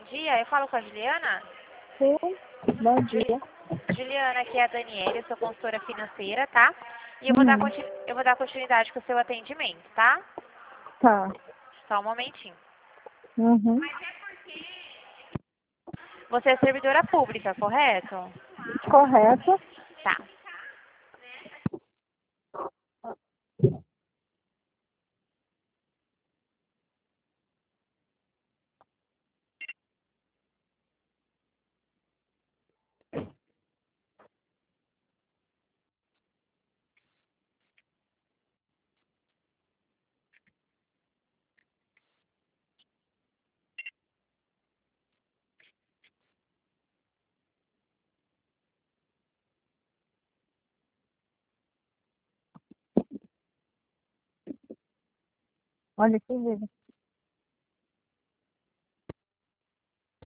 dia. Eu falo com a Juliana? Sim, bom Juli- dia. Juliana, aqui é a Daniela, eu sou consultora financeira, tá? E Hum, eu vou dar continuidade com o seu atendimento, tá? tá. Só um momentinho. Uhum. Você é servidora pública, correto? Correto. Tá. Olha que vida.